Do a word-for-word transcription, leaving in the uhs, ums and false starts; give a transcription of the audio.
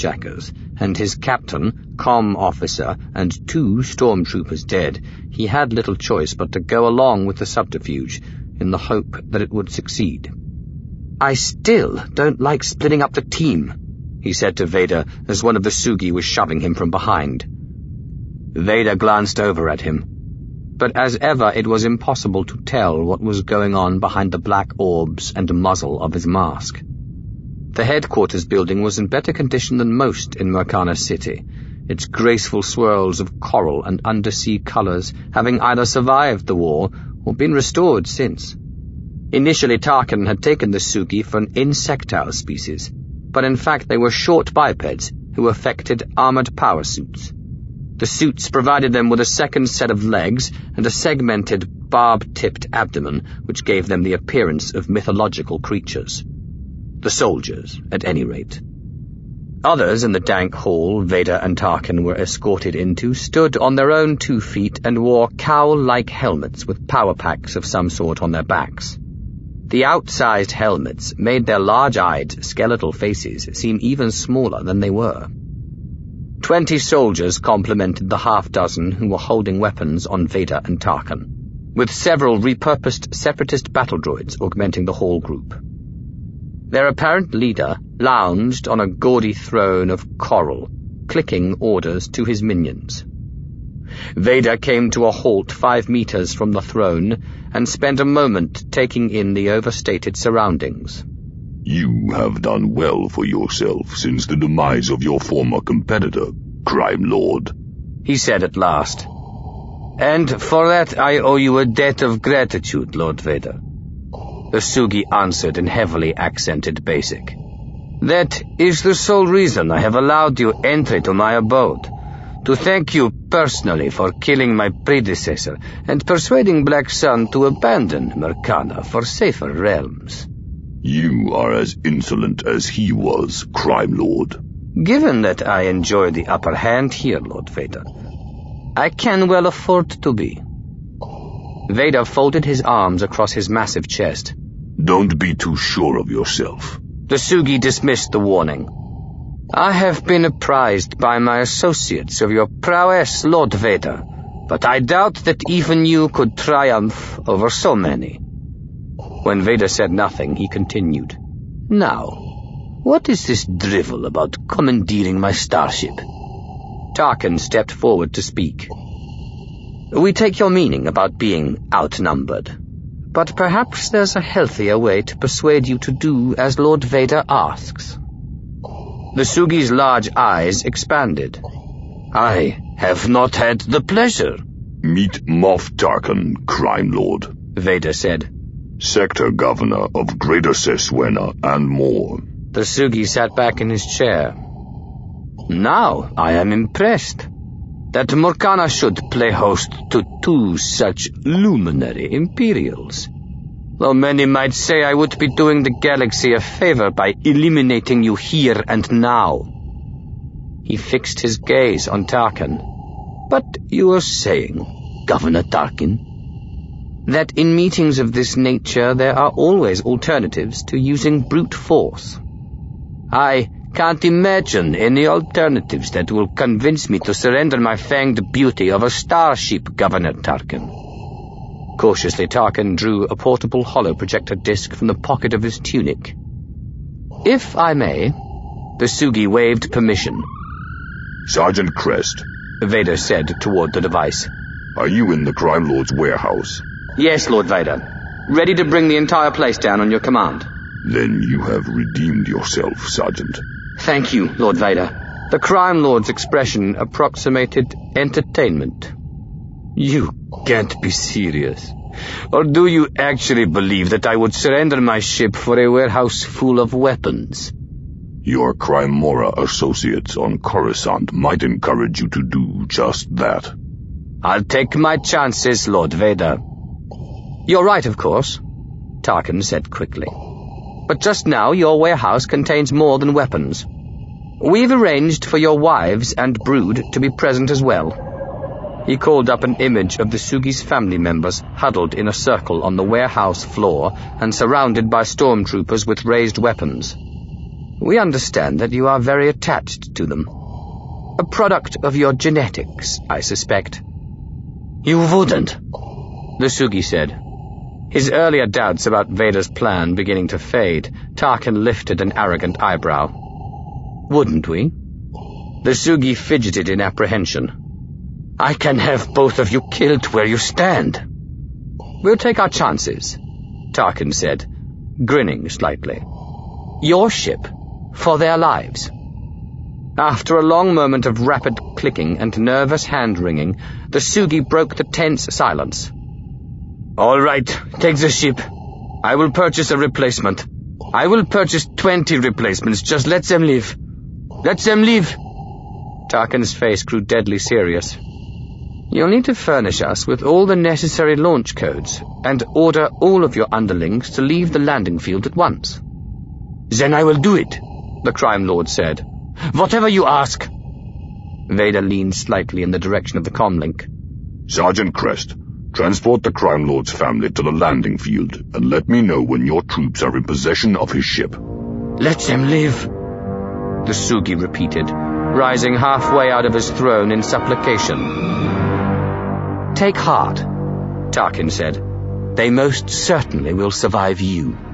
hijackers, and his captain, comm officer, and two stormtroopers dead, he had little choice but to go along with the subterfuge, in the hope that it would succeed. "I still don't like splitting up the team," he said to Vader as one of the Sugi was shoving him from behind. Vader glanced over at him, but as ever it was impossible to tell what was going on behind the black orbs and muzzle of his mask. The headquarters building was in better condition than most in Murkana City, its graceful swirls of coral and undersea colors having either survived the war or been restored since. Initially Tarkin had taken the Sugi for an insectile species, but in fact they were short bipeds who affected armored power suits. The suits provided them with a second set of legs and a segmented, barb-tipped abdomen which gave them the appearance of mythological creatures. The soldiers, at any rate. Others in the dank hall Vader and Tarkin were escorted into stood on their own two feet and wore cowl-like helmets with power packs of some sort on their backs. The outsized helmets made their large-eyed, skeletal faces seem even smaller than they were. Twenty soldiers complemented the half-dozen who were holding weapons on Vader and Tarkin, with several repurposed separatist battle droids augmenting the hall group. Their apparent leader lounged on a gaudy throne of coral, clicking orders to his minions. Vader came to a halt five meters from the throne and spent a moment taking in the overstated surroundings. "You have done well for yourself since the demise of your former competitor, Crime Lord," he said at last. "And for that I owe you a debt of gratitude, Lord Vader," the Sugi answered in heavily accented Basic. "That is the sole reason I have allowed you entry to my abode, to thank you personally for killing my predecessor and persuading Black Sun to abandon Murkana for safer realms." "You are as insolent as he was, Crime Lord." "Given that I enjoy the upper hand here, Lord Vader, I can well afford to be." Vader folded his arms across his massive chest. "Don't be too sure of yourself." The Sugi dismissed the warning. "I have been apprised by my associates of your prowess, Lord Vader, but I doubt that even you could triumph over so many." When Vader said nothing, he continued, "Now, what is this drivel about commandeering my starship?" Tarkin stepped forward to speak. "We take your meaning about being outnumbered, but perhaps there's a healthier way to persuade you to do as Lord Vader asks." The Sugi's large eyes expanded. "I have not had the pleasure." "Meet Moff Tarkin, Crime Lord," Vader said. "Sector Governor of Greater Seswena and more." The Sugi sat back in his chair. "Now I am impressed that Murkana should play host to two such luminary Imperials, though many might say I would be doing the galaxy a favor by eliminating you here and now." He fixed his gaze on Tarkin. "But you were saying, Governor Tarkin, that in meetings of this nature there are always alternatives to using brute force. I can't imagine any alternatives that will convince me to surrender my fanged beauty of a starship, Governor Tarkin." Cautiously, Tarkin drew a portable holoprojector disc from the pocket of his tunic. "If I may," the Sugi waved permission. "Sergeant Crest," Vader said toward the device. "Are you in the Crime Lord's warehouse?" "Yes, Lord Vader. Ready to bring the entire place down on your command." "Then you have redeemed yourself, Sergeant." "Thank you, Lord Vader." The Crime Lord's expression approximated entertainment. "You can't be serious. Or do you actually believe that I would surrender my ship for a warehouse full of weapons?" "Your Crimora associates on Coruscant might encourage you to do just that." "I'll take my chances, Lord Vader." "You're right, of course," Tarkin said quickly. "But just now your warehouse contains more than weapons. We've arranged for your wives and brood to be present as well." He called up an image of the Sugi's family members huddled in a circle on the warehouse floor and surrounded by stormtroopers with raised weapons. We understand that you are very attached to them. A product of your genetics, I suspect. You wouldn't, the Sugi said. His earlier doubts about Vader's plan beginning to fade, Tarkin lifted an arrogant eyebrow. Wouldn't we? The Sugi fidgeted in apprehension. I can have both of you killed where you stand. We'll take our chances, Tarkin said, grinning slightly. Your ship, for their lives. After a long moment of rapid clicking and nervous hand-wringing, the Sugi broke the tense silence. All right, take the ship. I will purchase a replacement. I will purchase twenty replacements. Just let them live. Let them live. Tarkin's face grew deadly serious. You'll need to furnish us with all the necessary launch codes and order all of your underlings to leave the landing field at once. Then I will do it, the Crime Lord said. Whatever you ask. Vader leaned slightly in the direction of the comlink. Sergeant Crest, transport the Crime Lord's family to the landing field and let me know when your troops are in possession of his ship. Let them live, the Sugi repeated, rising halfway out of his throne in supplication. Take heart, Tarkin said. They most certainly will survive you.